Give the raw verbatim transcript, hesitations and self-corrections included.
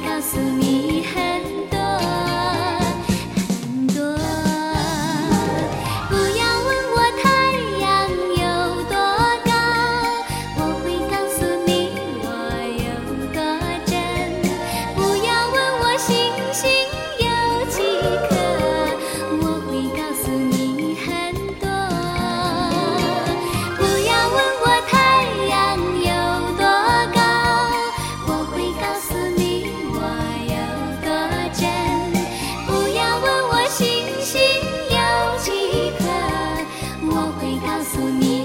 告诉你很多很多。不要问我太阳有多高，我会告诉你我有多真。不要问我星星有几颗，我会告诉你很多。不要问我太阳有多高，我会告诉你我有多真。不要问我星星有几颗，我会告诉你